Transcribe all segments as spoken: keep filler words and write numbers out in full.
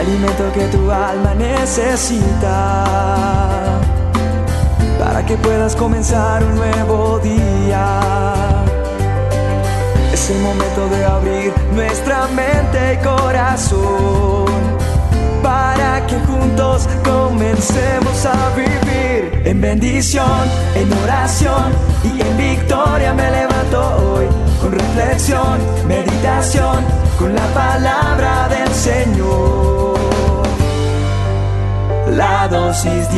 alimento que tu alma necesita, para que puedas comenzar un nuevo día. Es el momento de abrir nuestra mente y corazón, para que juntos comencemos a vivir en bendición, en oración y en victoria. Me levanto hoy con reflexión, meditación, con la palabra del Señor. La dosis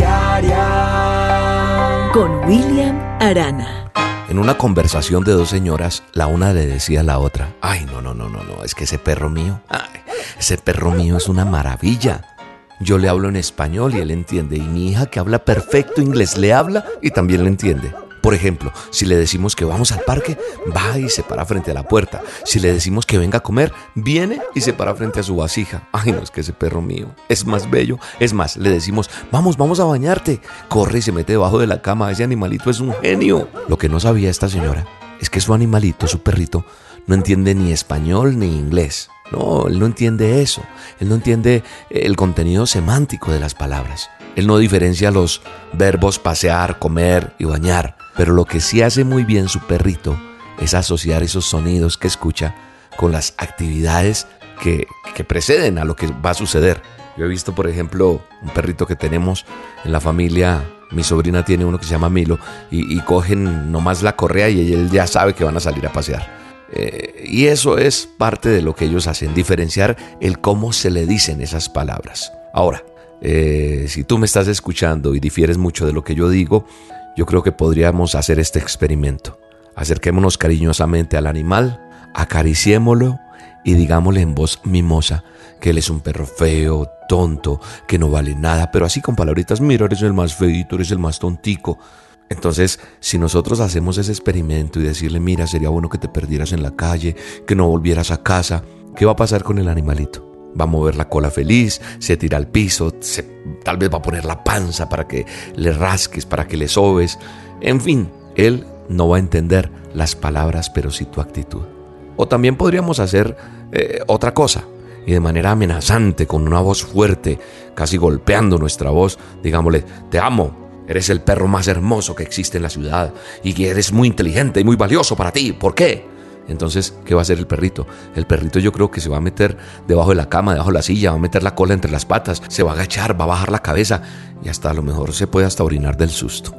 diaria con William Arana. En una conversación de dos señoras, la una le decía a la otra: ay, no, no, no, no, no, es que ese perro mío, ay, ese perro mío es una maravilla. Yo le hablo en español y él entiende, y mi hija, que habla perfecto inglés, le habla y también le entiende. Por ejemplo, si le decimos que vamos al parque, va y se para frente a la puerta. Si le decimos que venga a comer, viene y se para frente a su vasija. Ay, no, es que ese perro mío es más bello. Es más, le decimos: vamos, vamos a bañarte. Corre y se mete debajo de la cama. Ese animalito es un genio. Lo que no sabía esta señora es que su animalito, su perrito, no entiende ni español ni inglés. No, él no entiende eso. Él no entiende el contenido semántico de las palabras. Él no diferencia los verbos pasear, comer y bañar. Pero lo que sí hace muy bien su perrito es asociar esos sonidos que escucha con las actividades que, que preceden a lo que va a suceder. Yo he visto, por ejemplo, un perrito que tenemos en la familia. Mi sobrina tiene uno que se llama Milo, y, y cogen nomás la correa y él ya sabe que van a salir a pasear. Eh, y eso es parte de lo que ellos hacen, diferenciar el cómo se le dicen esas palabras. Ahora, eh, si tú me estás escuchando y difieres mucho de lo que yo digo, yo creo que podríamos hacer este experimento. Acerquémonos cariñosamente al animal, acariciémoslo y digámosle en voz mimosa que él es un perro feo, tonto, que no vale nada, pero así con palabritas: mira, eres el más feito, eres el más tontico. Entonces, si nosotros hacemos ese experimento y decirle: mira, sería bueno que te perdieras en la calle, que no volvieras a casa, ¿qué va a pasar con el animalito? Va a mover la cola feliz, se tira al piso, se, tal vez va a poner la panza para que le rasques, para que le sobes. En fin, él no va a entender las palabras, pero sí tu actitud. O también podríamos hacer eh, otra cosa, y de manera amenazante, con una voz fuerte, casi golpeando nuestra voz, digámosle: te amo, eres el perro más hermoso que existe en la ciudad, y que eres muy inteligente y muy valioso para ti. ¿Por qué? Entonces, ¿qué va a hacer el perrito? El perrito, yo creo que se va a meter debajo de la cama, debajo de la silla, va a meter la cola entre las patas, se va a agachar, va a bajar la cabeza y hasta a lo mejor se puede hasta orinar del susto.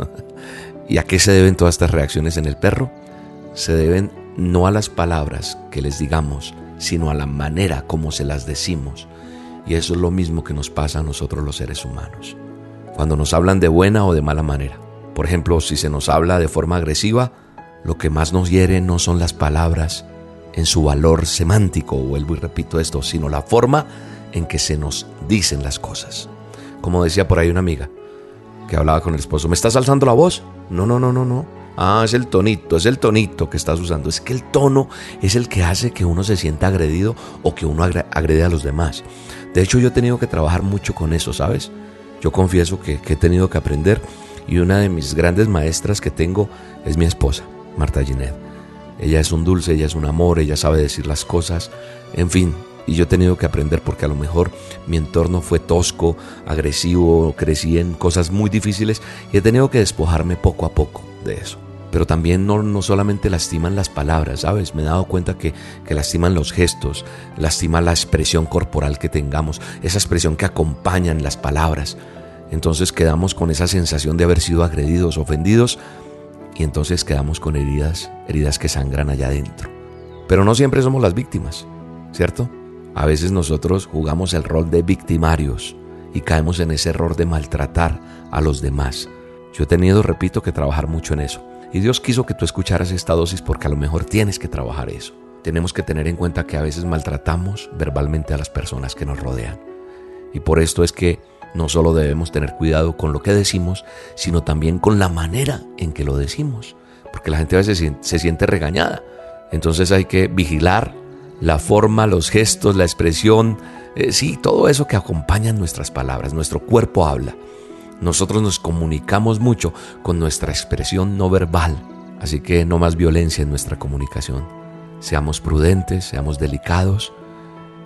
¿Y a qué se deben todas estas reacciones en el perro? Se deben no a las palabras que les digamos, sino a la manera como se las decimos. Y eso es lo mismo que nos pasa a nosotros los seres humanos. Cuando nos hablan de buena o de mala manera. Por ejemplo, si se nos habla de forma agresiva, lo que más nos hiere no son las palabras en su valor semántico, vuelvo y repito esto, sino la forma en que se nos dicen las cosas. Como decía por ahí una amiga que hablaba con el esposo: ¿me estás alzando la voz? No, no, no, no, no. Ah, es el tonito, es el tonito que estás usando. Es que el tono es el que hace que uno se sienta agredido o que uno agrede a los demás. De hecho, yo he tenido que trabajar mucho con eso, ¿sabes? Yo confieso que, que he tenido que aprender, y una de mis grandes maestras que tengo es mi esposa, Marta Ginet. Ella es un dulce, ella es un amor, ella sabe decir las cosas, en fin. Y yo he tenido que aprender porque a lo mejor mi entorno fue tosco, agresivo, crecí en cosas muy difíciles y he tenido que despojarme poco a poco de eso. Pero también no, no solamente lastiman las palabras, ¿sabes? Me he dado cuenta que, que lastiman los gestos, lastima la expresión corporal que tengamos, esa expresión que acompaña en las palabras. Entonces quedamos con esa sensación de haber sido agredidos, ofendidos, y entonces quedamos con heridas, heridas que sangran allá adentro. Pero no siempre somos las víctimas, ¿cierto? A veces nosotros jugamos el rol de victimarios y caemos en ese error de maltratar a los demás. Yo he tenido, repito, que trabajar mucho en eso. Y Dios quiso que tú escucharas esta dosis porque a lo mejor tienes que trabajar eso. Tenemos que tener en cuenta que a veces maltratamos verbalmente a las personas que nos rodean. Y por esto es que no solo debemos tener cuidado con lo que decimos, sino también con la manera en que lo decimos. Porque la gente a veces se siente regañada. Entonces hay que vigilar la forma, los gestos, la expresión, eh, sí, todo eso que acompaña nuestras palabras. Nuestro cuerpo habla. Nosotros nos comunicamos mucho con nuestra expresión no verbal. Así que no más violencia en nuestra comunicación. Seamos prudentes, seamos delicados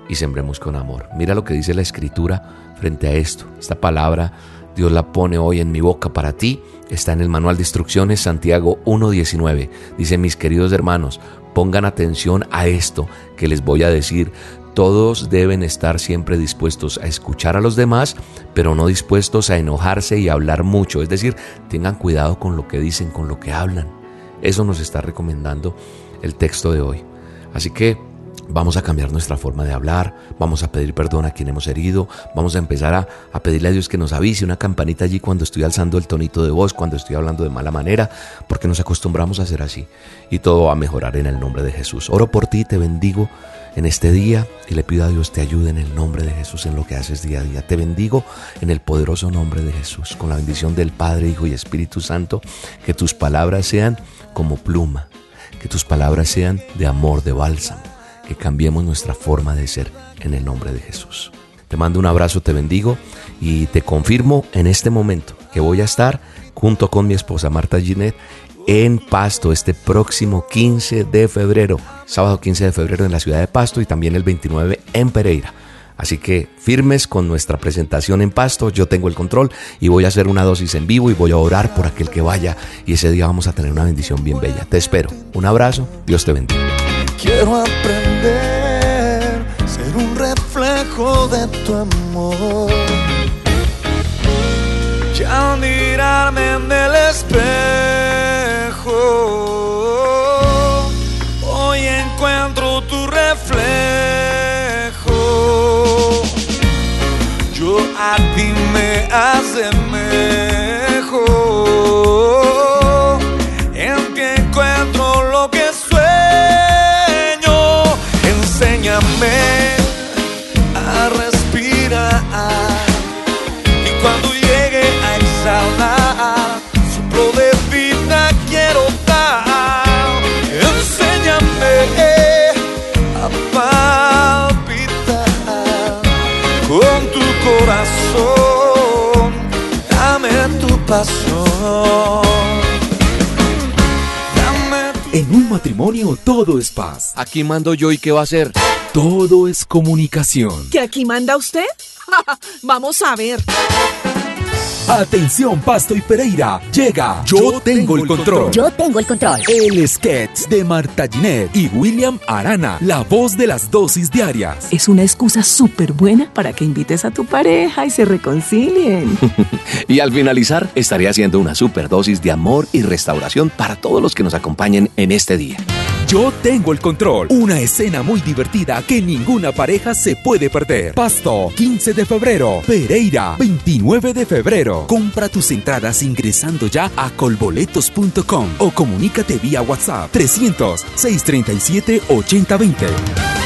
y sembremos con amor. Mira lo que dice la Escritura frente a esto. Esta palabra Dios la pone hoy en mi boca para ti. Está en el manual de instrucciones, Santiago uno diecinueve. Dice: mis queridos hermanos, pongan atención a esto que les voy a decir. Todos deben estar siempre dispuestos a escuchar a los demás, pero no dispuestos a enojarse y a hablar mucho. Es decir, tengan cuidado con lo que dicen, con lo que hablan. Eso nos está recomendando el texto de hoy. Así que vamos a cambiar nuestra forma de hablar, vamos a pedir perdón a quien hemos herido, vamos a empezar a, a pedirle a Dios que nos avise una campanita allí cuando estoy alzando el tonito de voz, cuando estoy hablando de mala manera, porque nos acostumbramos a hacer así y todo va a mejorar en el nombre de Jesús. Oro por ti, te bendigo en este día y le pido a Dios te ayude en el nombre de Jesús en lo que haces día a día. Te bendigo en el poderoso nombre de Jesús, con la bendición del Padre, Hijo y Espíritu Santo, que tus palabras sean como pluma, que tus palabras sean de amor, de bálsamo, que cambiemos nuestra forma de ser en el nombre de Jesús. Te mando un abrazo, te bendigo y te confirmo en este momento que voy a estar junto con mi esposa Marta Ginette en Pasto este próximo quince de febrero, sábado quince de febrero en la ciudad de Pasto y también el veintinueve en Pereira. Así que firmes con nuestra presentación en Pasto, yo tengo el control y voy a hacer una dosis en vivo y voy a orar por aquel que vaya y ese día vamos a tener una bendición bien bella. Te espero. Un abrazo, Dios te bendiga. Quiero aprender, ser un reflejo de tu amor. Ya al mirarme en el espejo, hoy encuentro tu reflejo. Yo a ti me asemejo, en que encuentro lo que sueño. Enséñame a respirar y cuando llegue a exhalar, soplo de vida quiero dar. Enséñame a palpitar con tu corazón, dame tu pasión. En un matrimonio todo es paz. Aquí mando yo y ¿qué va a hacer? Todo es comunicación. ¿Que aquí manda usted? Vamos a ver. Atención Pasto y Pereira, llega Yo tengo el control. Yo tengo el control. El sketch de Marta Ginette y William Arana, la voz de las dosis diarias. Es una excusa súper buena para que invites a tu pareja y se reconcilien. Y al finalizar, estaré haciendo una superdosis de amor y restauración para todos los que nos acompañen en este día. Yo tengo el control. Una escena muy divertida que ninguna pareja se puede perder. Pasto, quince de febrero. Pereira, veintinueve de febrero. Compra tus entradas ingresando ya a colboletos punto com o comunícate vía WhatsApp trescientos, seiscientos treinta y siete, ochenta veinte.